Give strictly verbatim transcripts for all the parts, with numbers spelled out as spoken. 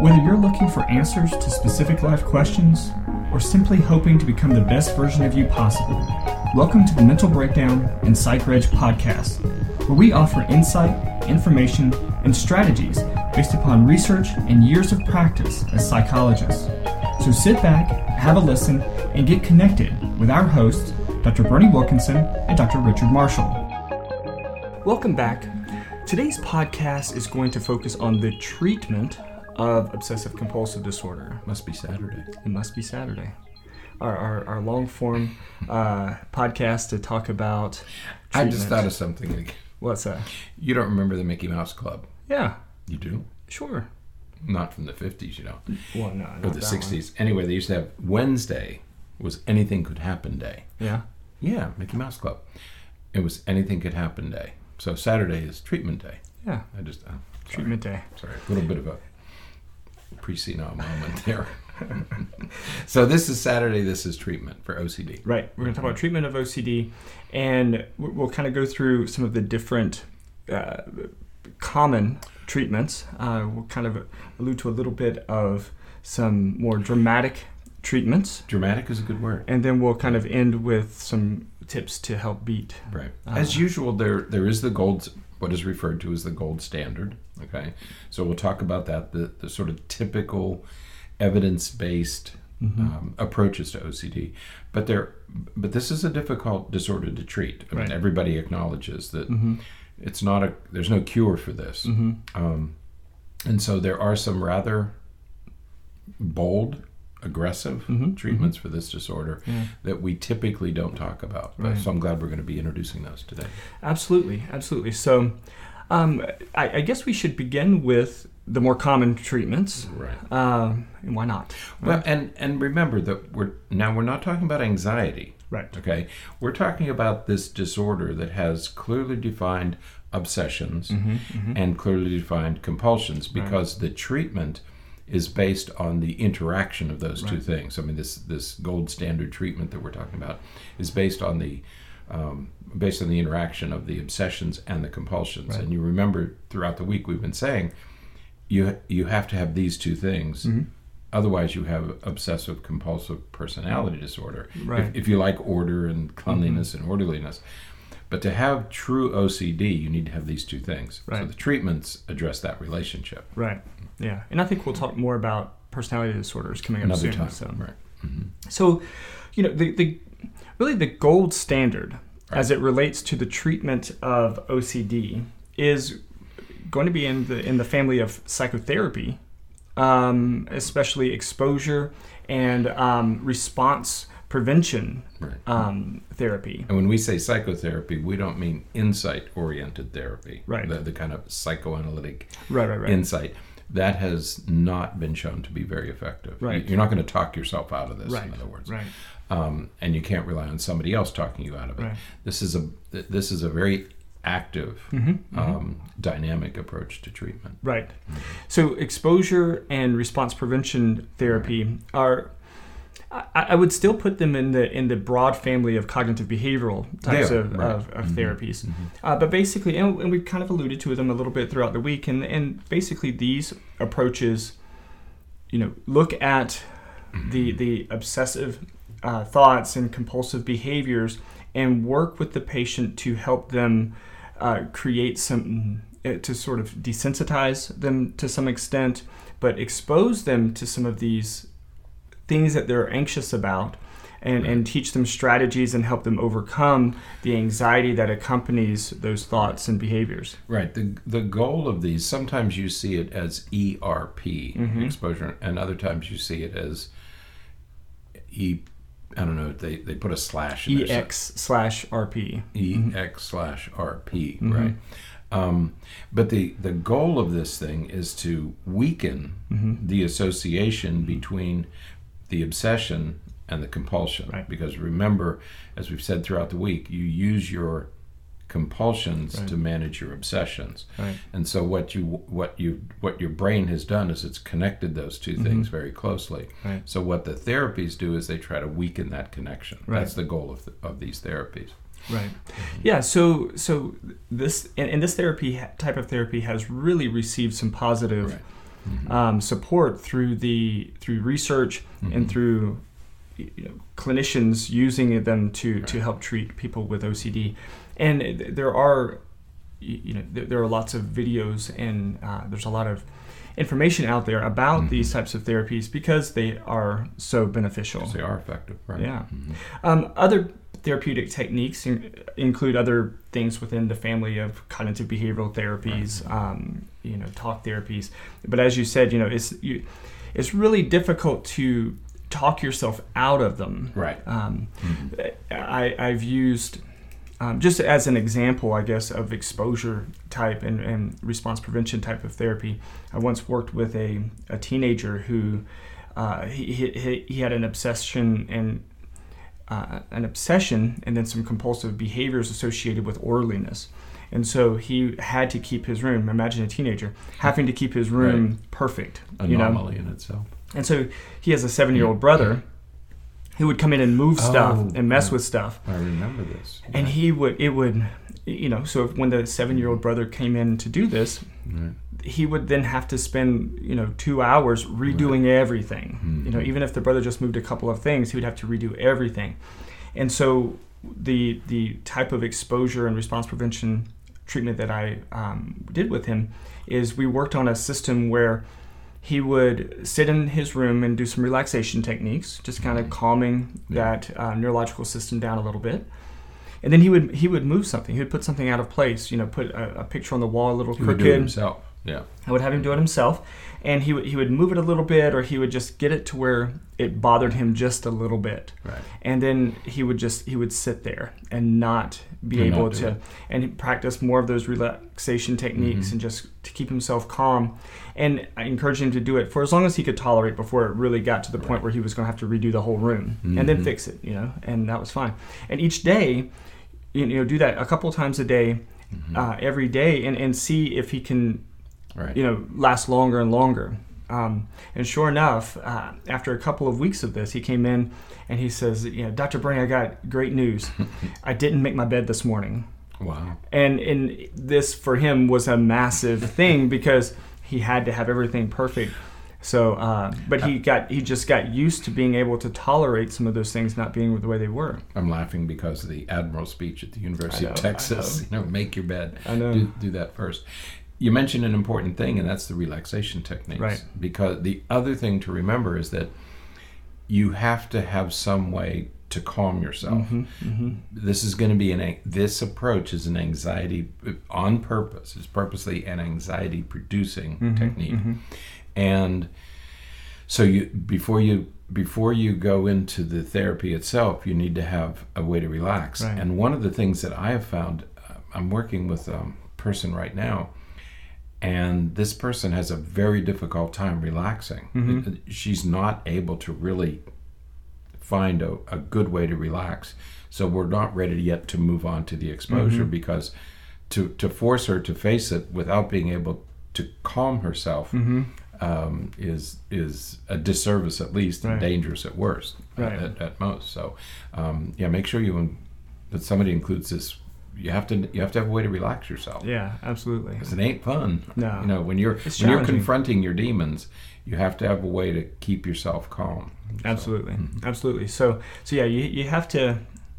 Whether you're looking for answers to specific life questions or simply hoping to become the best version of you possible, welcome to the Mental Breakdown and PsychReg podcast, where we offer insight, information, and strategies based upon research and years of practice as psychologists. So sit back, have a listen, and get connected with our hosts, Doctor Bernie Wilkinson and Doctor Richard Marshall. Welcome back. Today's podcast is going to focus on the treatment of obsessive-compulsive disorder. Must be Saturday. It must be Saturday. Our our, our long-form uh, podcast to talk about treatment. I just thought of something. What's that? You don't remember the Mickey Mouse Club? Yeah. You do? Sure. Not from the fifties, you know. Well, no, not Or the that sixties. One. Anyway, they used to have Wednesday was Anything Could Happen Day. Yeah? Yeah, Mickey Mouse Club. It was Anything Could Happen Day. So Saturday is Treatment Day. Yeah. I just... Oh, treatment Day. Sorry, a little bit of a pre-senile moment there. So this is Saturday, this is treatment for O C D. Right. We're going to talk about treatment of O C D, and we'll kind of go through some of the different uh, common treatments. Uh, we'll kind of allude to a little bit of some more dramatic treatments. Dramatic is a good word. And then we'll kind of end with some tips to help beat. Right. Uh, As usual, there there is the gold, what is referred to as the gold standard. Okay. So we'll talk about that, the, the sort of typical evidence-based mm-hmm. um, approaches to O C D. But there, but this is a difficult disorder to treat. I right. mean, everybody acknowledges that mm-hmm. it's not a, there's no cure for this. Mm-hmm. Um, and so there are some rather bold, aggressive mm-hmm. treatments mm-hmm. for this disorder yeah. that we typically don't talk about. Right. So I'm glad we're going to be introducing those today. Absolutely, absolutely. So um, I, I guess we should begin with the more common treatments. Right. Um, and why not? Well, right? and, and remember that we're now we're not talking about anxiety. Right. Okay. We're talking about this disorder that has clearly defined obsessions mm-hmm, mm-hmm. and clearly defined compulsions because right. the treatment is based on the interaction of those right. two things. I mean, this this gold standard treatment that we're talking about is based on the um, based on the interaction of the obsessions and the compulsions. Right. And you remember throughout the week we've been saying you you have to have these two things. Mm-hmm. Otherwise, you have obsessive compulsive personality disorder. Right. If, if you like order and cleanliness mm-hmm. and orderliness. But to have true O C D, you need to have these two things. Right. So the treatments address that relationship. Right. Yeah. And I think we'll talk more about personality disorders coming up Another soon. time. So. Right. Mm-hmm. So, you know, the, the really the gold standard right. as it relates to the treatment of O C D is going to be in the in the family of psychotherapy, um, especially exposure and um, response prevention right. um, therapy. And when we say psychotherapy, we don't mean insight-oriented therapy, right? The, the kind of psychoanalytic right, right, right. insight. That has not been shown to be very effective. Right. You're not going to talk yourself out of this, right. in other words. Right. Um, and you can't rely on somebody else talking you out of it. Right. This is a this is a very active, mm-hmm, mm-hmm. Um, dynamic approach to treatment. Right. Mm-hmm. So exposure and response prevention therapy right. are, I, I would still put them in the in the broad family of cognitive behavioral types of, right. of, of mm-hmm. therapies. Mm-hmm. Uh, but basically, and, and we've kind of alluded to them a little bit throughout the week, and, and basically these approaches, you know, look at mm-hmm. the, the obsessive uh, thoughts and compulsive behaviors and work with the patient to help them uh, create some, uh, to sort of desensitize them to some extent, but expose them to some of these things that they're anxious about and, right. and teach them strategies and help them overcome the anxiety that accompanies those thoughts and behaviors. Right. The the goal of these, sometimes you see it as E R P, mm-hmm. exposure, and other times you see it as E, I don't know, they, they put a slash in E X slash R P. E X slash R P, mm-hmm. right? Um, but the, the goal of this thing is to weaken mm-hmm. the association between the obsession and the compulsion. Right. Because remember, as we've said throughout the week, you use your compulsions right. to manage your obsessions. Right. And so what you what you what your brain has done is it's connected those two mm-hmm. things very closely. Right. So what the therapies do is they try to weaken that connection. Right. That's the goal of the, of these therapies. Right. Yeah. So so this and, and this therapy type of therapy has really received some positive right. mm-hmm. um, support through the through research mm-hmm. and through you know, clinicians using them to, right. to help treat people with O C D. And there are you know there are lots of videos and uh, there's a lot of information out there about mm-hmm. these types of therapies because they are so beneficial. Because they are effective, right? Yeah. Mm-hmm. Um, other therapeutic techniques in, include other things within the family of cognitive behavioral therapies, right. um, you know, talk therapies. But as you said, you know, it's you, it's really difficult to talk yourself out of them. Right. Um, mm-hmm. I, I've used. Um, just as an example, I guess, of exposure type and, and response prevention type of therapy, I once worked with a, a teenager who uh, he, he he had an obsession and uh, an obsession and then some compulsive behaviors associated with orderliness. And so he had to keep his room. Imagine a teenager having to keep his room right. perfect. Anomaly you know? in itself. And so he has a seven-year-old mm-hmm. brother who would come in and move stuff oh, and mess right. with stuff. I remember this. And he would, it would, you know, so if, when the seven-year-old brother came in to do this, right. he would then have to spend, you know, two hours redoing right. everything. Mm-hmm. You know, even if the brother just moved a couple of things, he would have to redo everything. And so the the type of exposure and response prevention treatment that I um, did with him is we worked on a system where he would sit in his room and do some relaxation techniques, just kind of calming yeah. that uh, neurological system down a little bit. And then he would he would move something. He would put something out of place. You know, put a, a picture on the wall, a little he crooked. Would do it himself. Yeah. I would have him do it himself, and he would he would move it a little bit, or he would just get it to where it bothered him just a little bit. Right. And then he would just he would sit there and not be and able not to, it. and he'd practice more of those relaxation techniques mm-hmm. and just to keep himself calm. And I encouraged him to do it for as long as he could tolerate before it really got to the point right. where he was going to have to redo the whole room mm-hmm. and then fix it, you know, and that was fine. And each day, you know, do that a couple times a day, mm-hmm. uh, every day, and, and see if he can, right. you know, last longer and longer. Um, and sure enough, uh, after a couple of weeks of this, he came in and he says, you know, Doctor Burney, I got great news. I didn't make my bed this morning. Wow. And and this for him was a massive thing because he had to have everything perfect. So, uh, but he got he just got used to being able to tolerate some of those things not being the way they were. I'm laughing because of the Admiral speech at the University know, of Texas. You know, make your bed. I know. Do, do that first. You mentioned an important thing, and that's the relaxation techniques. Right. Because the other thing to remember is that you have to have some way to calm yourself. Mm-hmm, mm-hmm. This is going to be an this approach is an anxiety on purpose. It's purposely an anxiety producing mm-hmm, technique. Mm-hmm. And so you before you before you go into the therapy itself, you need to have a way to relax. Right. And one of the things that I have found, uh, I'm working with a person right now, and this person has a very difficult time relaxing. Mm-hmm. She's not able to really find a, a good way to relax. So we're not ready yet to move on to the exposure mm-hmm. because to, to force her to face it without being able to calm herself mm-hmm. um, is is a disservice at least right. and dangerous at worst right. at, at most. So um, yeah, make sure you that somebody includes this. You have to you have to have a way to relax yourself. Yeah, absolutely. Because it ain't fun. No, you know when you're it's when you're confronting your demons, you have to have a way to keep yourself calm. Absolutely, so, mm-hmm. absolutely. So so yeah, you you have to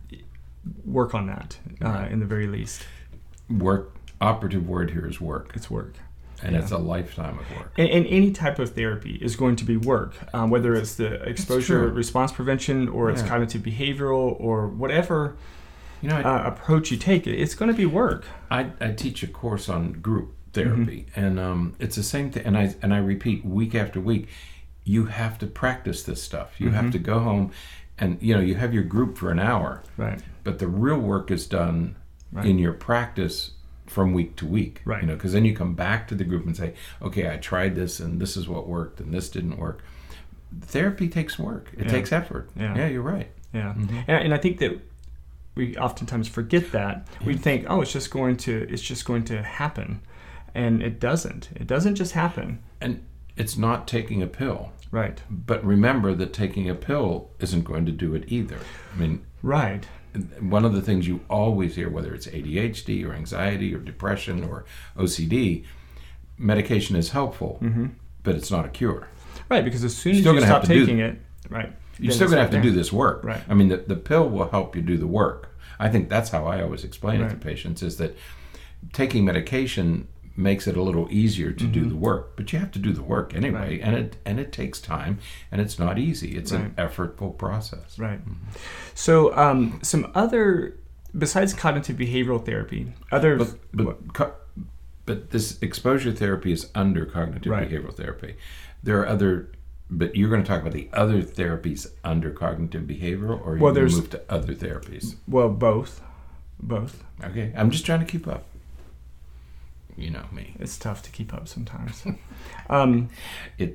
work on that uh, right. in the very least. Work. Operative word here is work. It's work. And yeah. it's a lifetime of work. And, and any type of therapy is going to be work, um, whether it's the exposure response prevention or yeah. it's cognitive behavioral or whatever you know, I, uh, approach you take. It's going to be work. I, I teach a course on group therapy, mm-hmm. and um, it's the same thing. And I and I repeat week after week, you have to practice this stuff. You mm-hmm. have to go home, and you know you have your group for an hour, right? But the real work is done right. in your practice from week to week, right? You know, because then you come back to the group and say, okay, I tried this, and this is what worked, and this didn't work. Therapy takes work. It yeah. takes effort. Yeah, yeah, you're right. Yeah, mm-hmm. and, and I think that we oftentimes forget that. Yeah. We think, oh, it's just going to it's just going to happen, and it doesn't. It doesn't just happen. And it's not taking a pill. Right. But remember that taking a pill isn't going to do it either. I mean, right. One of the things you always hear, whether it's A D H D or anxiety or depression or O C D, medication is helpful, mm-hmm. but it's not a cure. Right, because as soon as Still you gonna stop have to do- taking it, right, You're still going to have to there. do this work. Right. I mean, the, the pill will help you do the work. I think that's how I always explain it to Right. patients, is that taking medication makes it a little easier to Mm-hmm. do the work, but you have to do the work anyway, Right. and it and it takes time, and it's not easy. It's an Right. effortful process. Right. So, um, some other, besides cognitive behavioral therapy, other, But but co- but this exposure therapy is under cognitive Right. behavioral therapy. There are other, but you're going to talk about the other therapies under cognitive behavioral, or Well, you there's- move to other therapies. well, both, both. Okay, I'm just trying to keep up. You know me. It's tough to keep up sometimes. um, It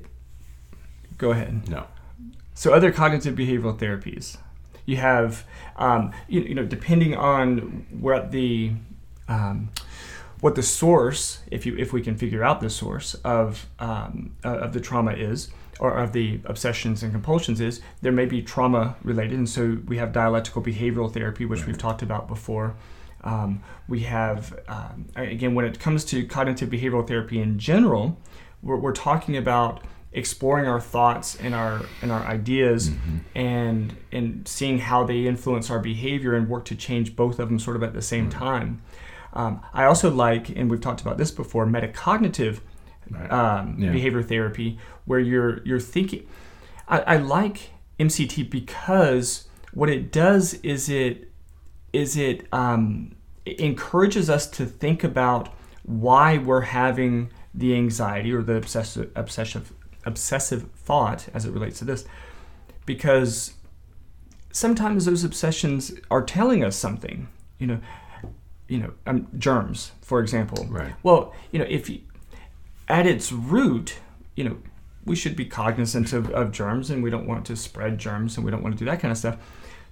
go ahead. no. So other cognitive behavioral therapies, you have, um, you, you know, depending on what the, um, what the source, if you if we can figure out the source of um, uh, of the trauma is, or of the obsessions and compulsions is, there may be trauma related, and so we have dialectical behavioral therapy, which we've talked about before. Um, we have, um, again, when it comes to cognitive behavioral therapy in general, we're, we're talking about exploring our thoughts and our and our ideas, Mm-hmm. and and seeing how they influence our behavior and work to change both of them sort of at the same Mm-hmm. time. Um, I also like, and we've talked about this before, metacognitive Right. um, Yeah. behavior therapy, where you're you're thinking. I, I like M C T because what it does is it is it, um, it encourages us to think about why we're having the anxiety or the obsessive obsessive obsessive thought as it relates to this, because sometimes those obsessions are telling us something. You know, you know, um, germs, for example. Right. Well, you know, if you, at its root, you know, we should be cognizant of, of germs, and we don't want to spread germs, and we don't want to do that kind of stuff.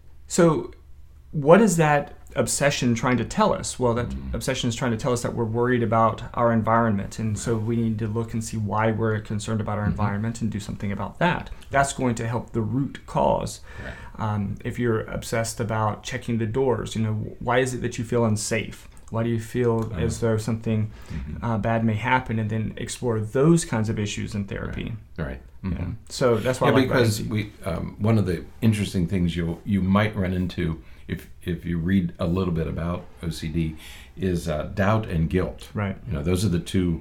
So what is that obsession trying to tell us? Well, that Mm-hmm. obsession is trying to tell us that we're worried about our environment, and so we need to look and see why we're concerned about our Mm-hmm. environment and do something about that. That's going to help the root cause. Right. Um, if you're obsessed about checking the doors, you know, why is it that you feel unsafe? Why do you feel Oh. as though something Mm-hmm. uh, bad may happen, and then explore those kinds of issues in therapy. Right. Yeah. Mm-hmm. So that's why Yeah, I like because that. we um, one of the interesting things you you might run into if if you read a little bit about O C D is uh, doubt and guilt. Right. You know, those are the two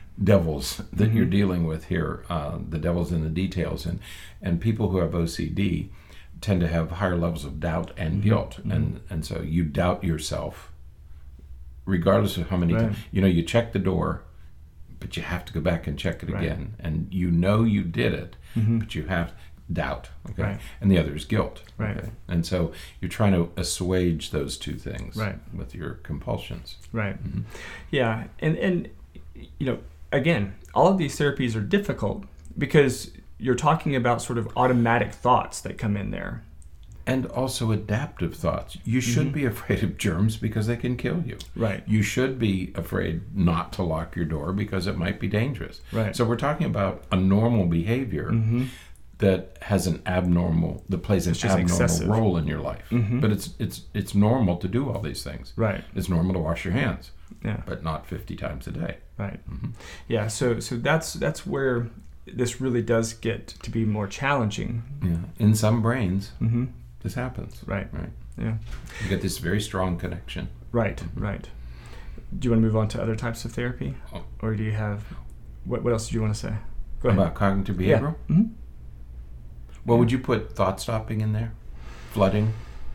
devils that Mhm. you're dealing with here. Uh, the devil's in the details, and and people who have O C D tend to have higher levels of doubt and Mhm. guilt, Mhm. and and so you doubt yourself, regardless of how many Right. times. You know, you check the door, but you have to go back and check it Right. again, and you know you did it, Mhm. but you have doubt, okay, Right. and the other is guilt, Right. okay? And so you're trying to assuage those two things, Right. with your compulsions. Right. Mhm. Yeah. And, and, you know, again, all of these therapies are difficult because you're talking about sort of automatic thoughts that come in there. And also adaptive thoughts. You should Mhm. be afraid of germs because they can kill you. Right. You should be afraid not to lock your door because it might be dangerous. Right. So we're talking about a normal behavior Mm-hmm. that has an abnormal, that plays an It's just abnormal excessive. role in your life. Mhm. But it's it's it's normal to do all these things. Right. It's normal to wash your hands, Yeah. but not fifty times a day. Right. Mhm. Yeah. So so that's that's where this really does get to be more challenging. Yeah. In some brains, Mm-hmm. this happens. Right. Right. Yeah. You get this very strong connection. Right. Right. Do you want to move on to other types of therapy, Oh. or do you have what? What else do you want to say? Go ahead. About cognitive behavioral? Yeah. Mm-hmm. Well, would you put thought stopping in there? Flooding?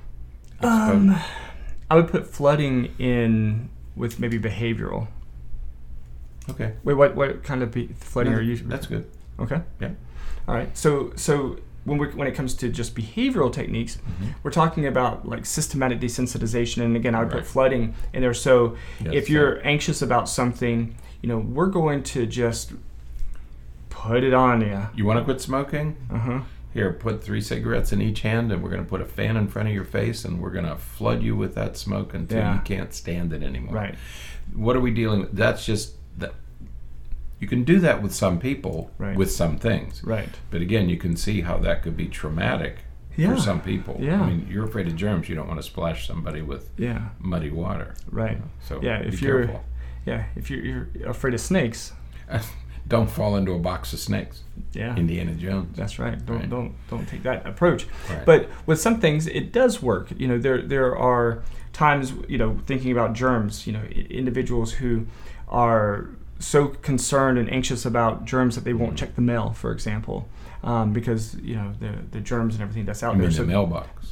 Um, I would put flooding in with maybe behavioral. Okay. Wait, what what kind of be- flooding No, are you? That's good. Okay. Yeah. All right. So so when we when it comes to just behavioral techniques, Mhm. we're talking about like systematic desensitization, and again, I would Right. put flooding in there. So Yes, if you're anxious about something, you know, we're going to just put it on you. You want to quit smoking? Uh huh. Here, put three cigarettes in each hand, and we're going to put a fan in front of your face, and we're going to flood you with that smoke until Yeah. you can't stand it anymore. Right. What are we dealing with? That's just that. You can do that with some people, Right. with some things. Right. But again, you can see how that could be traumatic Yeah. for some people. Yeah. I mean, you're afraid of germs. You don't want to splash somebody with Yeah. muddy water. Right. So Yeah, be if you're- careful. Yeah. If you're, you're afraid of snakes. don't fall into a box of snakes. Yeah. Indiana Jones. That's right. Don't Right. don't don't take that approach. Right. But with some things, it does work. You know, there there are times, you know, thinking about germs. You know, i- individuals who are so concerned and anxious about germs that they won't check the mail, for example, um, because you know the the germs and everything that's out I there. mean So the mailbox.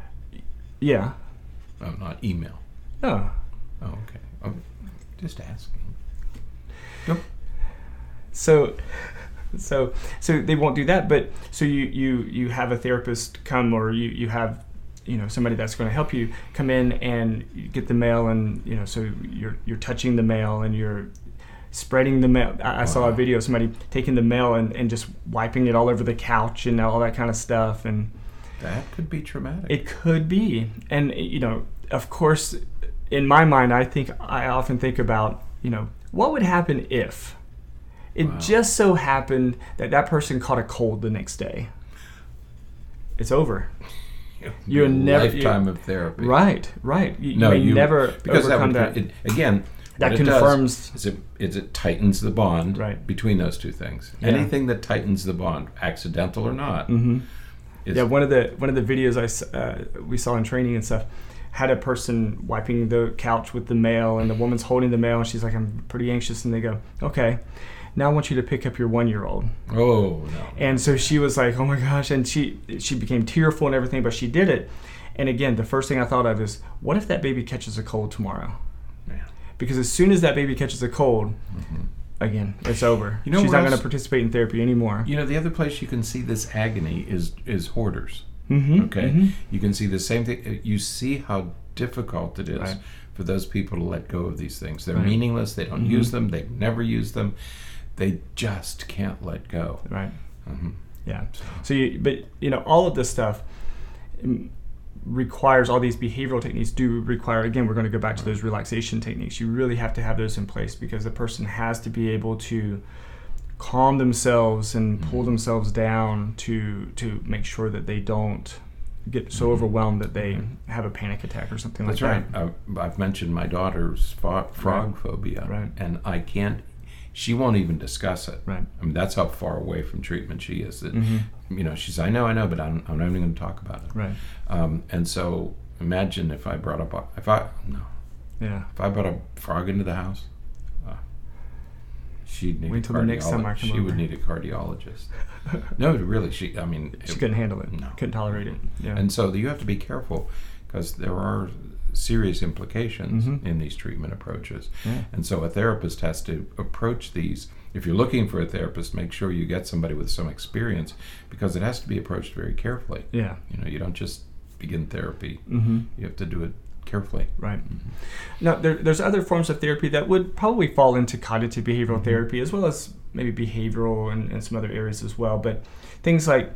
yeah. Oh, not email. No. Oh, okay. Oh, just asking. Nope. So, so, so they won't do that. But so you, you, you have a therapist come, or you, you have, you know, somebody that's going to help you come in and you get the mail, and you know, so you're you're touching the mail and you're spreading the mail. I, I saw a Wow. video of somebody taking the mail and, and just wiping it all over the couch and all that kind of stuff, and That could be traumatic. it could be. And you know, of course, in my mind, I think I often think about, you know, what would happen if it Wow. just so happened that that person caught a cold the next day. It's over. You're Your never- lifetime of therapy. Right, right. You, No, you may you never because that overcome would that. it, again. That what it confirms- does is it, is it tightens the bond Right. between those two things. Yeah. Anything that tightens the bond, accidental or not, Mhm. is Yeah, one of the one of the videos I s- uh, we saw in training and stuff had a person wiping the couch with the mail, and the woman's holding the mail, and she's like, "I'm pretty anxious," and they go, "Okay, now I want you to pick up your one-year-old." oh no. And so she was like, "Oh my gosh," and she she became tearful and everything, but she did it. And again, the first thing I thought of is, what if that baby catches a cold tomorrow? Man. Because as soon as that baby catches a cold, again, it's over. You know She's where not going else- to participate in therapy anymore. You know, the other place you can see this agony is is hoarders. Mm-hmm, Okay, mm-hmm. you can see the same thing. You see how difficult it is Right. for those people to let go of these things. They're Right. meaningless. They don't Mhm. use them. They've never used them. They just can't let go. Right. hmm Yeah. So, you, but you know, all of this stuff mm, requires, all these behavioral techniques do require. Again, we're going to go back to those relaxation techniques. You really have to have those in place, because the person has to be able to calm themselves and pull Mhm. themselves down to to make sure that they don't get so Mhm. overwhelmed that they Mhm. have a panic attack or something That's like right. that. I've, I've mentioned my daughter's fo- frog Right. phobia, Right. and I can't. She won't even discuss it. Right. I mean, that's how far away from treatment she is. That Mhm. you know, she's. I know, I know, but I'm, I'm not even going to talk about it. Right. Um, and so, imagine if I brought up a, if I no, Yeah. if I brought a frog into the house, uh, she'd need Wait a till the next time I cardiologist. come She would over. need a cardiologist. No, really, she. I mean, She it- couldn't handle it. No. Couldn't tolerate it. Yeah. And so you have to be careful, because there are serious implications Mhm. in these treatment approaches. Yeah. And so a therapist has to approach these. If you're looking for a therapist, make sure you get somebody with some experience, because it has to be approached very carefully. Yeah. You know, you don't just begin therapy. Mm-hmm. You have to do it carefully. Right. Now, there, there's other forms of therapy that would probably fall into cognitive behavioral Mhm. therapy, as well as maybe behavioral and, and some other areas as well. But things like,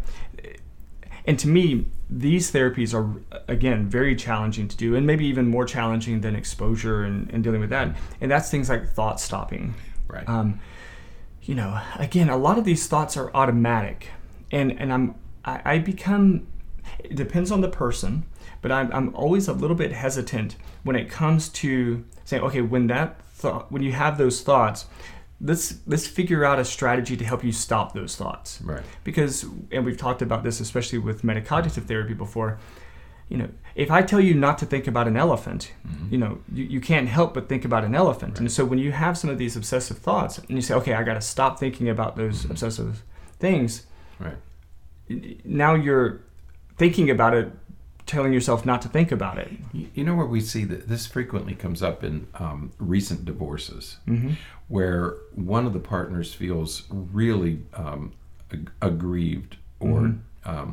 and to me, these therapies are, again, very challenging to do, and maybe even more challenging than exposure and, and dealing with that. And that's things like thought stopping. Right. Um, you know, again, a lot of these thoughts are automatic, and and I'm I, I become. It depends on the person, but I'm I'm always a little bit hesitant when it comes to saying, okay, when that thought, when you have those thoughts, let's let's figure out a strategy to help you stop those thoughts. right. Because, and we've talked about this, especially with metacognitive therapy before. You know, if I tell you not to think about an elephant, Mhm. you know, you, you can't help but think about an elephant. And Right. so when you have some of these obsessive thoughts and you say, okay, I got to stop thinking about those Mhm. obsessive things, Right. now you're thinking about it, telling yourself not to think about it. You, you know where we see that this frequently comes up in um, recent divorces, Mm-hmm. where one of the partners feels really um, ag- aggrieved, or Mhm. um,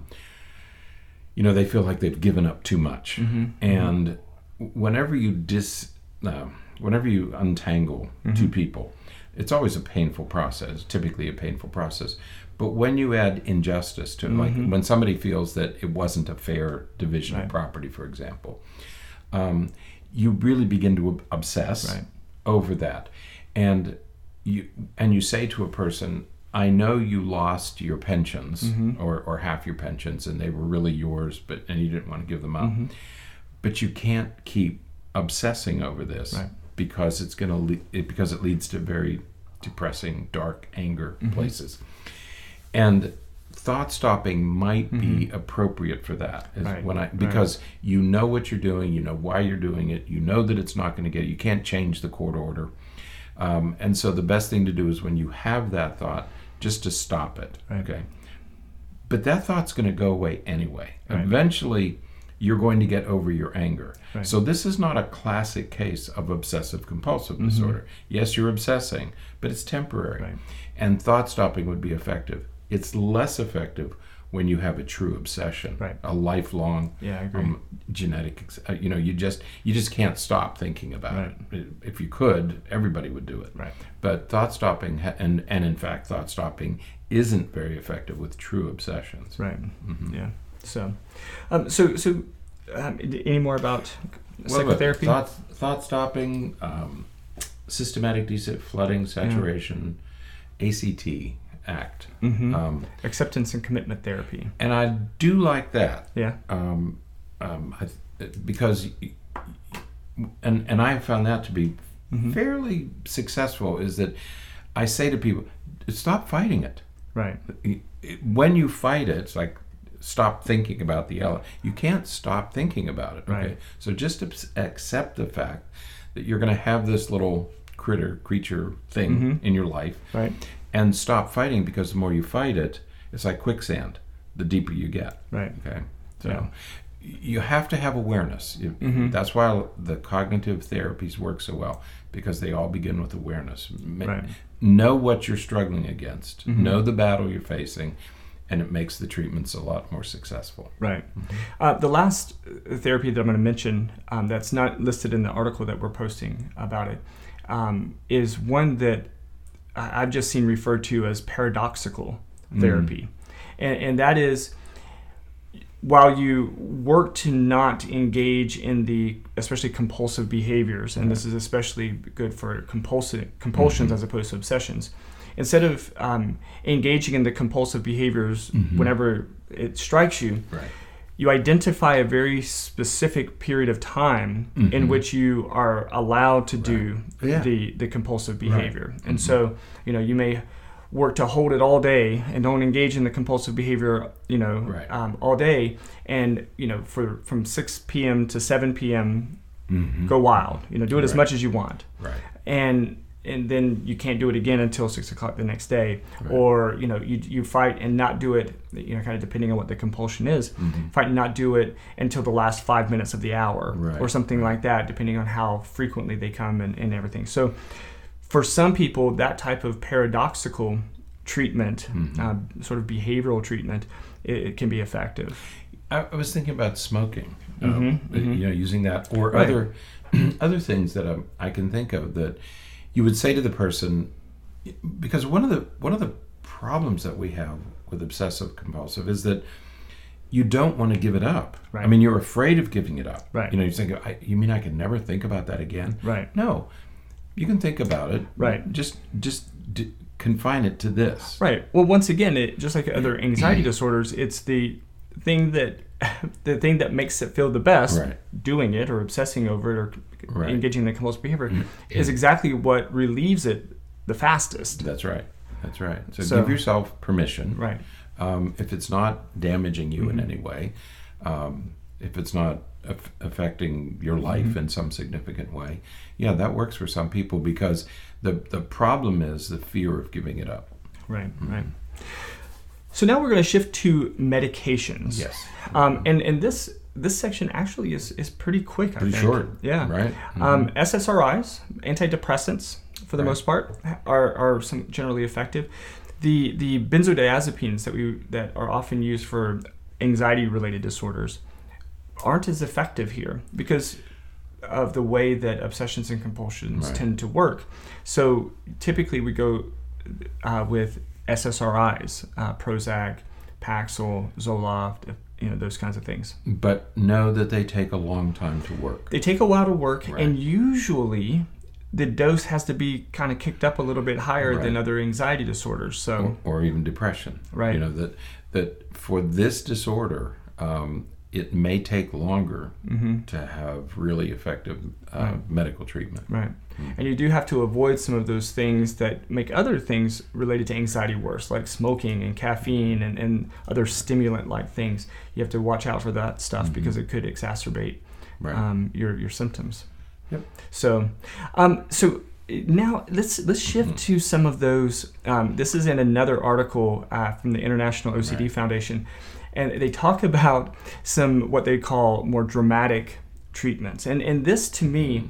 you know, they feel like they've given up too much. Mm-hmm. And whenever you dis, uh, whenever you untangle Mhm. two people, it's always a painful process. Typically, a painful process. But when you add injustice to it, Mhm. like when somebody feels that it wasn't a fair division Right. of property, for example, um, you really begin to ob- obsess Right. over that, and you and you say to a person, I know you lost your pensions, Mhm. or, or half your pensions, and they were really yours, but and you didn't want to give them up. Mhm. But you can't keep obsessing over this, Right. because it's going to le- it, because it leads to very depressing, dark, anger Mm-hmm. places. And thought stopping might Mm-hmm. be appropriate for that. Is Right, when I right. because you know what you're doing, you know why you're doing it, you know that it's not going to get, you can't change the court order. Um, and so the best thing to do is when you have that thought, just to stop it. Right. Okay. But that thought's going to go away anyway. Right. Eventually, you're going to get over your anger. Right. So this is not a classic case of obsessive compulsive disorder. Yes, you're obsessing, but it's temporary. Right. And thought stopping would be effective. It's less effective when you have a true obsession, Right. a lifelong Yeah, I agree. um, genetic. ex- uh, You know, you just you just can't stop thinking about it. If you could, everybody would do it. Right. But thought stopping, ha- and and in fact, thought stopping isn't very effective with true obsessions. Right. Mhm. Yeah. So, um, so, so, um, any more about Well, but psychotherapy? Thought, thought stopping, um, systematic decent flooding, saturation, A C T, ACT. Mhm. Um, Acceptance and commitment therapy. and I do like that. Yeah. Um, um, I, because, and and I have found that to be Mhm. fairly successful. Is that I say to people, stop fighting it. Right. When you fight it, it's like stop thinking about the ele- you can't stop thinking about it. Okay, Right. so just ab- accept the fact that you're going to have this little critter creature thing Mhm. in your life, Right. and stop fighting, because the more you fight it, it's like quicksand. The deeper you get. Right. Okay, so Yeah. you have to have awareness. You- Mhm. That's why the cognitive therapies work so well, because they all begin with awareness. Ma- Right. Know what you're struggling against. Mhm. Know the battle you're facing, and it makes the treatments a lot more successful. Right. Uh, the last uh, therapy that I'm going to mention, um, that's not listed in the article that we're posting about it, um, is one that I- I've just seen referred to as paradoxical therapy. And, and that is, while you work to not engage in the, especially compulsive behaviors, and this is especially good for compulsive compulsions Mhm. as opposed to obsessions, instead of um, engaging in the compulsive behaviors Mhm. whenever it strikes you, Right. you identify a very specific period of time in Mhm. which you are allowed to do Yeah. the, the compulsive behavior. And Mhm. so, you know, you may work to hold it all day and don't engage in the compulsive behavior, you know, Right. um, all day. And, you know, for from six p.m. to seven p.m., Mhm. go wild, you know, do it as Right. much as you want. Right. And and then you can't do it again until six o'clock the next day, Right. or you know you you fight and not do it, you know, kind of depending on what the compulsion is, Mhm. fight and not do it until the last five minutes of the hour, Right. or something like that, depending on how frequently they come and, and everything. So for some people, that type of paradoxical treatment, Mhm. uh, sort of behavioral treatment, it, it can be effective. I, I was thinking about smoking. um, Mhm, mhm. You know, using that, or Right. other other things that um, I can think of that you would say to the person, because one of the one of the problems that we have with obsessive compulsive is that you don't want to give it up. Right. I mean, you're afraid of giving it up. Right. You know, you think, I, you mean I can never think about that again? Right. No, you can think about it. Right. Just just d- confine it to this. Right. Well, once again, it just like other anxiety disorders, it's the thing that the thing that makes it feel the best, Right. doing it or obsessing over it or Right. engaging in the compulsive behavior, is exactly what relieves it the fastest. That's right. That's right. So, So- give yourself permission. Right. Um, if it's not damaging you Mm-hmm. in any way, um, if it's not af- affecting your life Mm-hmm. in some significant way, yeah, that works for some people, because the the problem is the fear of giving it up. Right. Right. So now we're going to shift to medications. Yes. Um, and and this this section actually is is pretty quick. I Pretty think. short. Yeah. Right. Um, S S R Is, antidepressants, for the Right. most part, are, are some generally effective. The the benzodiazepines that we that are often used for anxiety-related disorders aren't as effective here because of the way that obsessions and compulsions Right. tend to work. So typically we go uh, with S S R Is, uh, Prozac, Paxil, Zoloft, you know, those kinds of things. But know that they take a long time to work. They take a while to work, Right. and usually the dose has to be kind of kicked up a little bit higher Right. than other anxiety disorders. So, or, or even depression. Right. You know, that that for this disorder, um, it may take longer mm-hmm. to have really effective uh, right. medical treatment. Right. Mm-hmm. And you do have to avoid some of those things that make other things related to anxiety worse, like smoking and caffeine and, and other stimulant-like things. You have to watch out for that stuff mm-hmm. because it could exacerbate right. um, your your symptoms. Yep. So, um, so now let's let's shift mm-hmm. to some of those. Um, this is in another article uh, from the International O C D right. Foundation. And they talk about some what they call more dramatic treatments. And and this to me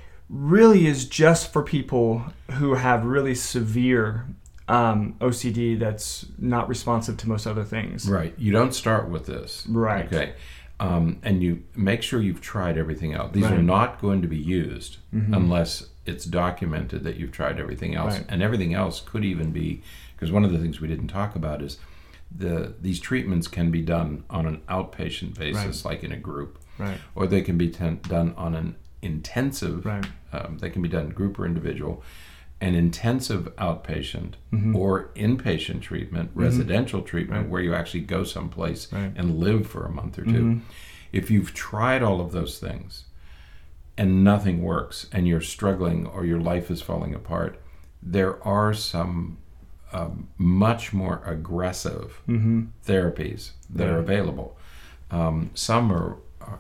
really is just for people who have really severe um, O C D that's not responsive to most other things. Right. You don't start with this. Right. Okay. Um, and you make sure you've tried everything else. These right. are not going to be used mm-hmm. unless it's documented that you've tried everything else. Right. And everything else could even be, because one of the things we didn't talk about is the these treatments can be done on an outpatient basis, right. like in a group, right. or they can be ten- done on an intensive, right. um, they can be done group or individual, an intensive outpatient mm-hmm. or inpatient treatment, mm-hmm. residential treatment, right. where you actually go someplace right. and live for a month or two. Mm-hmm. If you've tried all of those things and nothing works and you're struggling or your life is falling apart, there are some um, much more aggressive mm-hmm. therapies that yeah. are available. Um, some are, are,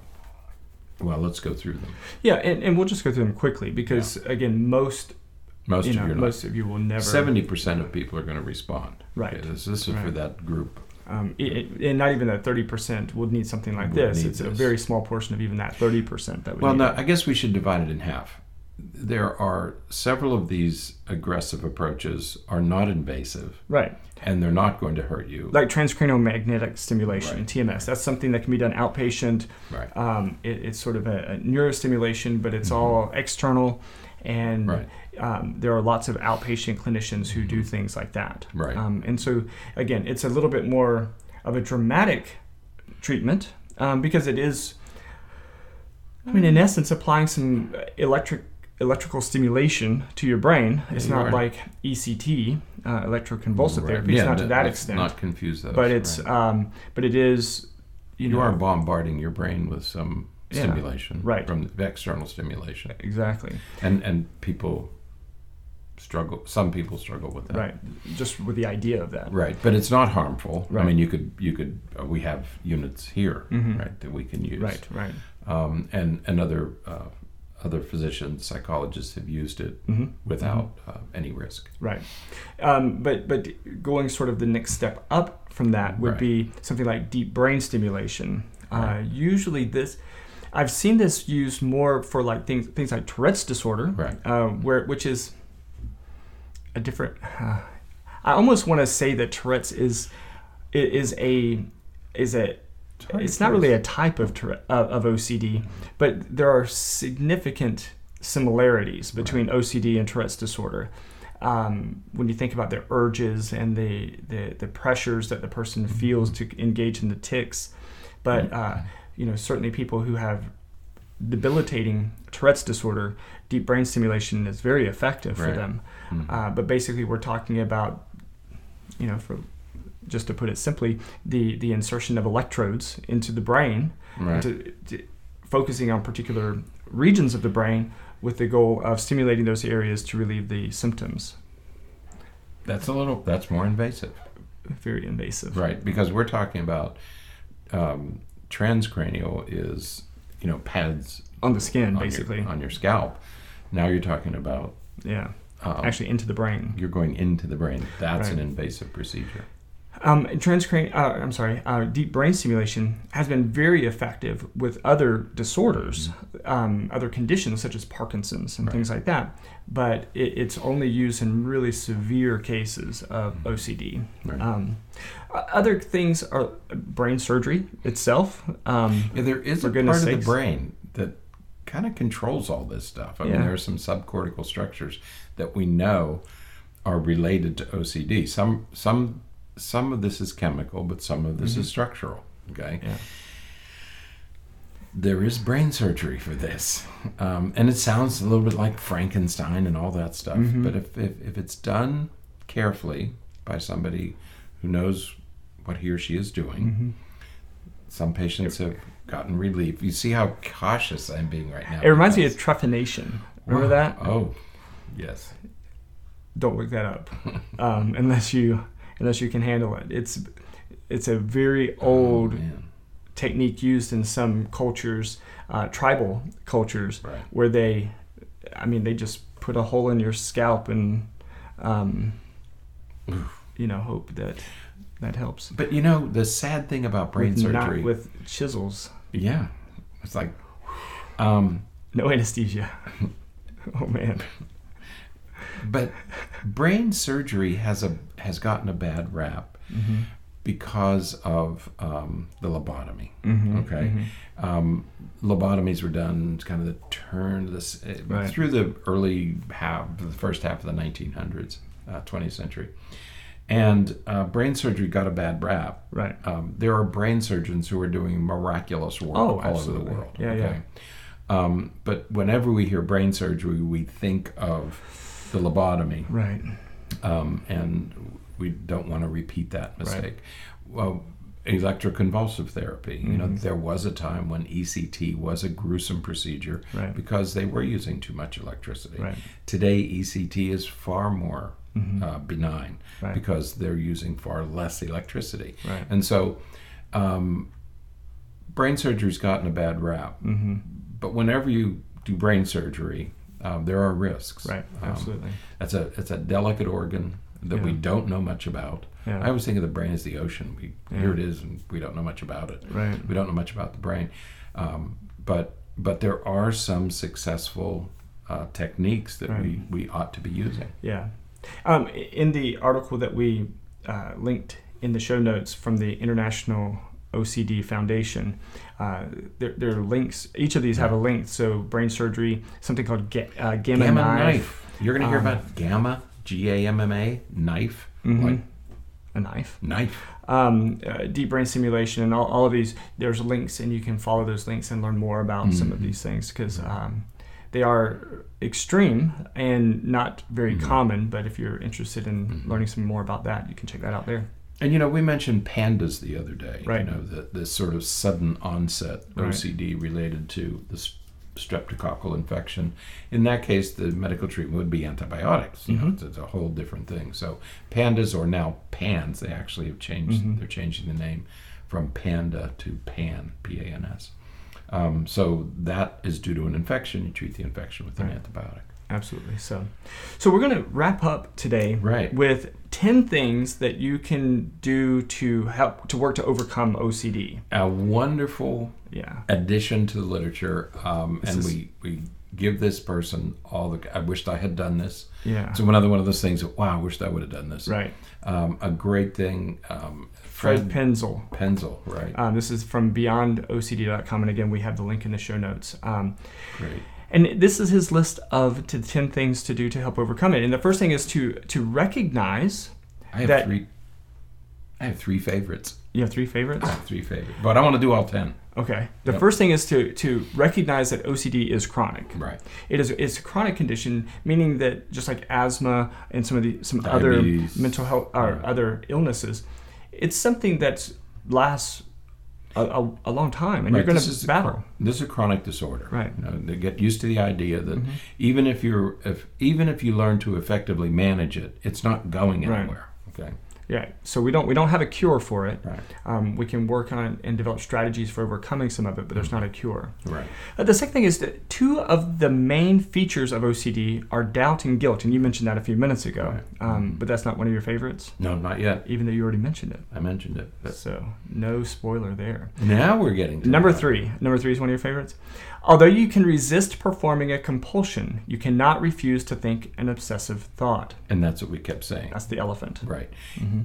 well, let's go through them. Yeah, and, and we'll just go through them quickly because, yeah. again, most most you of know, you most of you will never. seventy percent of people are going to respond. Right. Okay, this, this is right. for that group. Um, it, and not even that thirty percent would need something like Would this. need It's this. a very small portion of even that thirty percent that would Well, need no, it. I guess we should divide it in half. There are several of these aggressive approaches are not invasive. Right. And they're not going to hurt you. Like transcranial magnetic stimulation, right. T M S. That's something that can be done outpatient. Right. Um, it, it's sort of a, a neurostimulation, but it's mm-hmm. all external. And right. um, there are lots of outpatient clinicians who mm-hmm. do things like that. Right. Um, and so, again, it's a little bit more of a dramatic treatment um, because it is, I mean, in essence, applying some electric electrical stimulation to your brain. It's you not are. like E C T, uh, electroconvulsive right. therapy. Yeah, it's not to that let's extent. not confuse those. But it's, right. um, but it is, you, you know, are bombarding your brain with some Yeah, stimulation, right. from the external stimulation, exactly, and and people struggle. Some people struggle with that, right? Just with the idea of that, right? But it's not harmful. Right. I mean, you could you could uh, we have units here, mm-hmm. right, that we can use, right, right, um, and and other uh, other physicians, psychologists have used it mm-hmm. without mm-hmm. uh, any risk, right. Um, but but going sort of the next step up from that would right. be something like deep brain stimulation. Right. Uh, usually this. I've seen this used more for like things things like Tourette's disorder, right? Uh, where which is a different. Uh, I almost want to say that Tourette's is is a is a. It's not really a type of Tourette, of, of O C D, but there are significant similarities between right. O C D and Tourette's disorder. Um, when you think about the urges and the the, the pressures that the person mm-hmm. feels to engage in the tics, but. Uh, You know, certainly people who have debilitating Tourette's disorder, deep brain stimulation is very effective right. for them. Mm-hmm. Uh, but basically, we're talking about, you know, for just to put it simply, the the insertion of electrodes into the brain, right. to, to, focusing on particular regions of the brain with the goal of stimulating those areas to relieve the symptoms. That's a little. That's more invasive. Very invasive, right? Because we're talking about. Um, Transcranial is, you know, pads on the skin, on basically your, on your scalp. Now you're talking about yeah, um, actually into the brain. You're going into the brain. That's right. an invasive procedure. Um, transcranial, uh, I'm sorry, uh, deep brain stimulation has been very effective with other disorders, mm-hmm. um, other conditions such as Parkinson's and right. things like that. But it, it's only used in really severe cases of mm-hmm. O C D. Right. Um, other things are brain surgery itself. Um, yeah, there is for a part goodness of sakes. the brain that kind of controls all this stuff. I yeah. mean, there are some subcortical structures that we know are related to O C D. Some some. Some of this is chemical, but some of this mm-hmm. is structural. Okay, yeah. There is brain surgery for this, um, and it sounds a little bit like Frankenstein and all that stuff. Mm-hmm. But if, if if it's done carefully by somebody who knows what he or she is doing, some patients have gotten relief. You see how cautious I'm being right now. It reminds me of trephination. Remember Wow. that? Oh, yes. Don't look that up um, unless you unless you can handle it. It's it's a very old oh, man. technique used in some cultures, uh, tribal cultures, Right. where they, I mean, they just put a hole in your scalp and, um, you know, hope that that helps. But you know, the sad thing about brain with surgery. Not with chisels. Yeah. It's like, um, no anesthesia. Oh man. But brain surgery has a has gotten a bad rap Mm-hmm. because of um, the lobotomy. Mm-hmm. Okay, Mm-hmm. um, lobotomies were done kind of the turn of this uh, Right. through the early half, the first half of the nineteen hundreds, uh, twentieth century, and uh, brain surgery got a bad rap. Right. Um, there are brain surgeons who are doing miraculous work Oh, all over absolutely. the world. Yeah, okay? Um, but whenever we hear brain surgery, we think of the lobotomy, Right. um, and we don't want to repeat that mistake. Well, electroconvulsive therapy, you know, Mm-hmm. there was a time when E C T was a gruesome procedure Right. because they were using too much electricity. Right. Today, E C T is far more Mm-hmm. uh, benign Right. because they're using far less electricity. Right. And so, um, brain surgery's gotten a bad rap. Mm-hmm. But whenever you do brain surgery, um, there are risks. Right. Um, Absolutely. That's a it's a delicate organ that we Yeah. don't know much about. Yeah. I always think of the brain as the ocean. We Yeah. here it is, and we don't know much about it. Right. We don't know much about the brain, um, but but there are some successful uh, techniques that Right. we, we ought to be using. Yeah. Um, in the article that we uh, linked in the show notes from the International O C D Foundation, uh, there, there are links. Each of these have a link. So brain surgery, something called ga- uh, gamma, Gamma knife. knife. You're going to hear Um, about gamma, G A M M A, knife, Mhm. like A knife. knife. Um, uh, deep brain stimulation and all, all of these. There's links, and you can follow those links and learn more about some of Mhm. these things because um, they are extreme and not very Mhm. common. But if you're interested in Mhm. learning some more about that, you can check that out there. And you know, we mentioned pandas the other day. Right. You know, the this sort of sudden onset Right. O C D related to the s- streptococcal infection. In that case, the medical treatment would be antibiotics. You know, Mhm. it's, it's a whole different thing. So pandas, or now PANS, they actually have changed. Mhm. They're changing the name from panda to PAN, P A N S. Um, so that is due to an infection. You treat the infection with an Right. antibiotic. Absolutely. So, so we're going to wrap up today Right. with ten things that you can do to help to work to overcome O C D. A wonderful Yeah. addition to the literature, um, This and is- we, we give this person all the. I wished I had done this. Yeah. So another one of those things that, wow, I wished I would have done this. Right. Um, a great thing. Um, Fred Penzel. Penzel, right? Um, this is from beyond O C D dot com, and again, we have the link in the show notes. Um, Great. and this is his list of to ten things to do to help overcome it. And the first thing is to to recognize. I have that- three. I have three favorites. You have three favorites? I have three favorites, but I want to do all ten. Okay. The Yep. first thing is to to recognize that O C D is chronic. Right. It is it's a chronic condition, meaning that just like asthma and some of the some Diabetes. other mental health or Right. other illnesses, it's something that lasts a, a, a long time, and Right, you're going this is to a battle. chron- This is a chronic disorder. Right. You know, they get used to the idea that Mhm. even if you're if even if you learn to effectively manage it, it's not going Right. anywhere. Okay. Yeah. So we don't we don't have a cure for it. Right. Um, we can work on it and develop strategies for overcoming some of it, but there's not a cure. Right. Uh, the second thing is that two of the main features of O C D are doubt and guilt, and you mentioned that a few minutes ago. Right. Um, but that's not one of your favorites, No, not yet. even though you already mentioned it. I mentioned it. But So no spoiler there. now we're getting to Number that. three. Number three is one of your favorites. Although you can resist performing a compulsion, you cannot refuse to think an obsessive thought. And that's what we kept saying. That's the elephant. Right. Mm-hmm.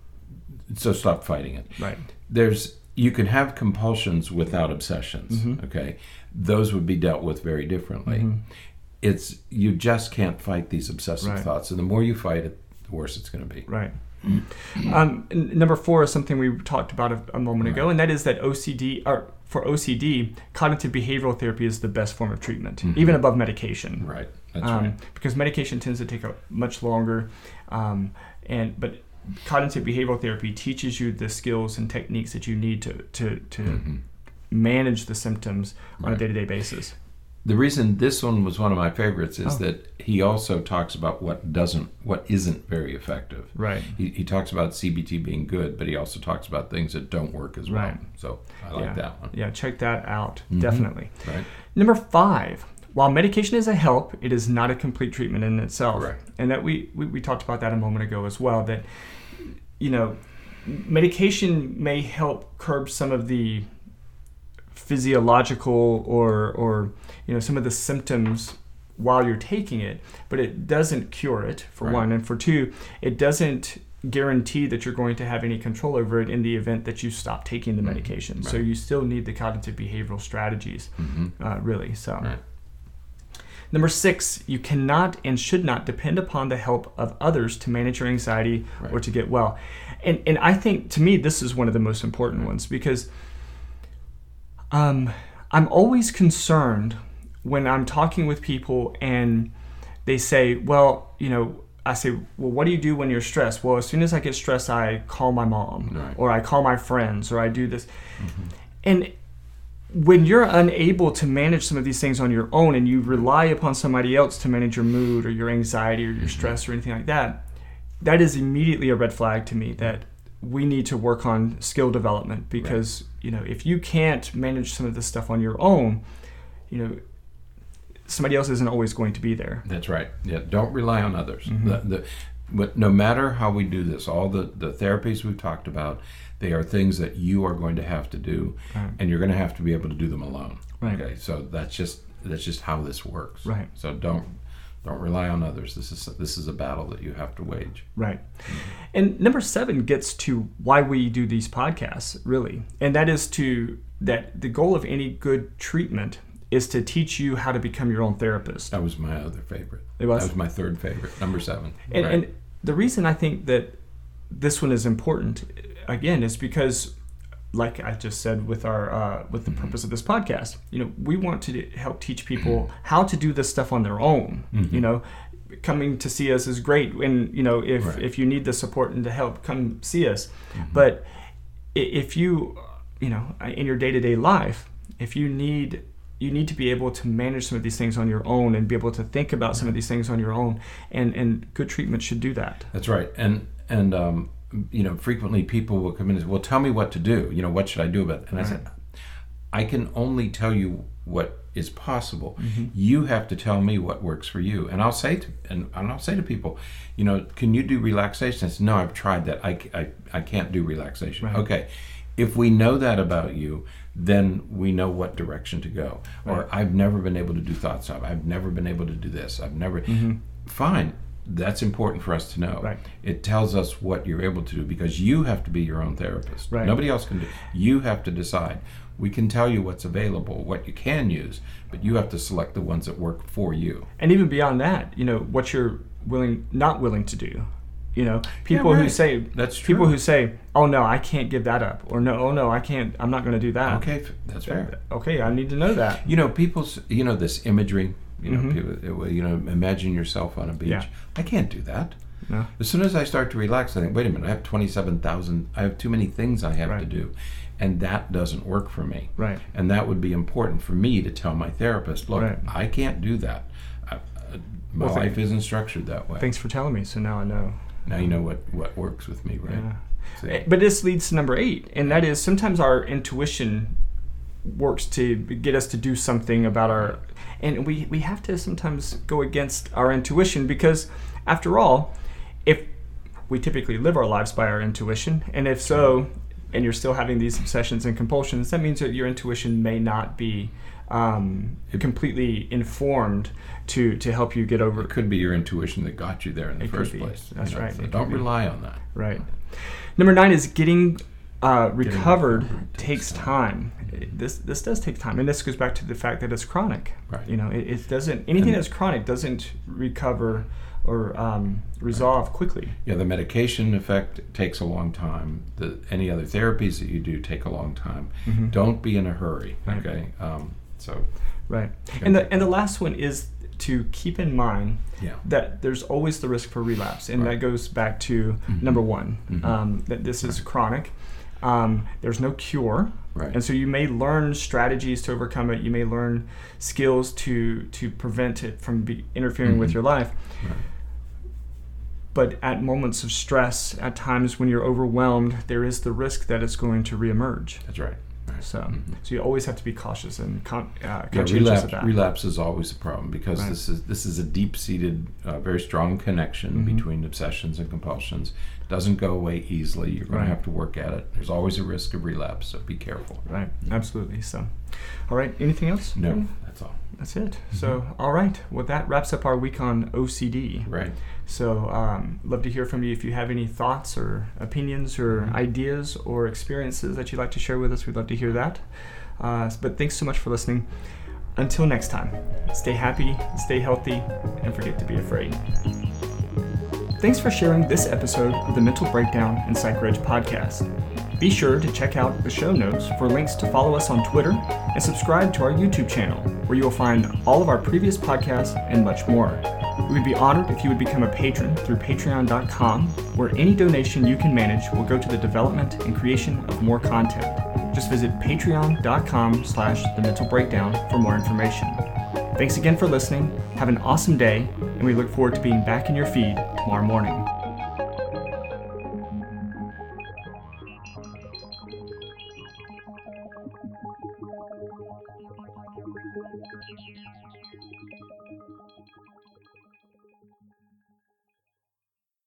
So stop fighting it. Right. There's you can have compulsions without obsessions. Mhm. Okay. Those would be dealt with very differently. Mhm. It's you just can't fight these obsessive Right. thoughts. And the more you fight it, the worse it's going to be. Right. Um, n- number four is something we talked about a, a moment ago, Right. and that is that O C D, or for O C D, cognitive behavioral therapy is the best form of treatment, Mhm. even above medication. Right. That's um, right. Because medication tends to take a much longer, um, and but cognitive behavioral therapy teaches you the skills and techniques that you need to to, to mm-hmm. manage the symptoms on right. a day-to-day basis. The reason this one was one of my favorites is Oh. that he also talks about what doesn't, what isn't very effective. Right. He, he talks about C B T being good, but he also talks about things that don't work as well. Right. So I like yeah. that one. Yeah, check that out, Mm-hmm. definitely. Right. Number five, while medication is a help, it is not a complete treatment in itself. Correct. And that we, we, we talked about that a moment ago as well, that, you know, medication may help curb some of the physiological or, or you know, some of the symptoms while you're taking it, but it doesn't cure it, for Right. one. And for two, it doesn't guarantee that you're going to have any control over it in the event that you stop taking the medication. Right. So you still need the cognitive behavioral strategies, Mm-hmm. uh, really. So. Right. Number six, you cannot and should not depend upon the help of others to manage your anxiety Right. or to get well. And and I think, to me, this is one of the most important ones, because um, I'm always concerned when I'm talking with people and they say, well, you know, I say, well, what do you do when you're stressed? Well, as soon as I get stressed, I call my mom Right. or I call my friends or I do this. Mm-hmm. And when you're unable to manage some of these things on your own and you rely upon somebody else to manage your mood or your anxiety or your stress or anything like that, that is immediately a red flag to me that we need to work on skill development, because, right. you know, if you can't manage some of this stuff on your own, you know, somebody else isn't always going to be there. That's right. Yeah, don't rely on others. Mm-hmm. The, the, but no matter how we do this, all the, the therapies we've talked about, they are things that you are going to have to do, right. and you're going to have to be able to do them alone. Right. Okay, so that's just that's just how this works. Right. So don't don't rely on others. This is this is a battle that you have to wage. Right. And number seven gets to why we do these podcasts, really, and that is to that the goal of any good treatment is to teach you how to become your own therapist. That was my other favorite. It was? That was my third favorite, number seven. And, right. and the reason I think that this one is important, again, is because, like I just said with our uh, with the mm-hmm. purpose of this podcast, you know, we want to help teach people how to do this stuff on their own. Mm-hmm. You know, coming to see us is great, and you know, if right. if you need the support and the help, come see us. Mm-hmm. But if you, you know, in your day-to-day life, if you need you need to be able to manage some of these things on your own and be able to think about some of these things on your own, and, and good treatment should do that. That's right. And, and um, you know, frequently people will come in and say, well, tell me what to do. You know, what should I do about it? And right. I said, I can only tell you what is possible. Mm-hmm. You have to tell me what works for you. And I'll say to, and, and I'll say to people, you know, can you do relaxation? I said, no, I've tried that. I, I, I can't do relaxation. Right. Okay. If we know that about you, then we know what direction to go. Right. Or I've never been able to do thought stop. I've never been able to do this. I've never. Mm-hmm. Fine. That's important for us to know. Right. It tells us what you're able to do, because you have to be your own therapist. Right. Nobody else can do. You have to decide. We can tell you what's available, what you can use, but you have to select the ones that work for you. And even beyond that, you know, what you're willing, not willing to do. You know, people yeah, right. who say that's true. People who say, "Oh no, I can't give that up," or "No, oh no, I can't. I'm not going to do that." Okay, that's fair. Okay, I need to know that. You know, people's, you know, this imagery. You know, Mm-hmm. people, you know, imagine yourself on a beach. Yeah. I can't do that. No. As soon as I start to relax, I think, wait a minute, I have twenty-seven thousand. I have too many things I have right. to do, and that doesn't work for me. Right. And that would be important for me to tell my therapist, look, right. I can't do that. I, uh, my well, life thank, isn't structured that way. Thanks for telling me. So now I know. Now you know what, what works with me, right? Yeah. But this leads to number eight, and that is sometimes our intuition works to get us to do something about our, and we, we have to sometimes go against our intuition, because after all, if we typically live our lives by our intuition, and if so, and you're still having these obsessions and compulsions, that means that your intuition may not be um, completely informed to, to help you get over. It could be your intuition that got you there in the it first could be. place. That's you know, right. So don't rely on that. Right. Number nine is getting uh, recovered recovered takes takes time. It, this this does take time, and this goes back to the fact that it's chronic. Right. You know, it, it doesn't anything And that's chronic doesn't recover or um, resolve right. quickly. Yeah, the medication effect takes a long time. The any other therapies that you do take a long time. Mm-hmm. Don't be in a hurry. Right. Okay. Um, so. Right. And the and the last one is to keep in mind Yeah. that there's always the risk for relapse, and Right. that goes back to Mm-hmm. number one, Mhm. um, that this is chronic. Um, there's no cure, Right. and so you may learn strategies to overcome it. You may learn skills to to prevent it from be interfering with Mhm. your life. Right. But at moments of stress, at times when you're overwhelmed, there is the risk that it's going to reemerge. That's right. Right. So, Mhm. so you always have to be cautious and con- uh, Yeah, conscientious relapse, of that. relapse is always a problem because Right. this is this is a deep-seated, uh, very strong connection Mhm. between obsessions and compulsions. It doesn't go away easily. You're going Right. to have to work at it. There's always a risk of relapse, so be careful. Right, absolutely. So, all right, anything else? No, that's all. That's it. So, all right. Well, that wraps up our week on O C D. Right. So, um, love to hear from you if you have any thoughts or opinions or Mhm. ideas or experiences that you'd like to share with us. We'd love to hear that. Uh, but thanks so much for listening. Until next time, stay happy, stay healthy, and forget to be afraid. Thanks for sharing this episode of the Mental Breakdown and PsychReg podcast. Be sure to check out the show notes for links to follow us on Twitter and subscribe to our YouTube channel, where you will find all of our previous podcasts and much more. We would be honored if you would become a patron through patreon dot com, where any donation you can manage will go to the development and creation of more content. Just visit patreon dot com slash the mental breakdown for more information. Thanks again for listening. Have an awesome day, and we look forward to being back in your feed tomorrow morning.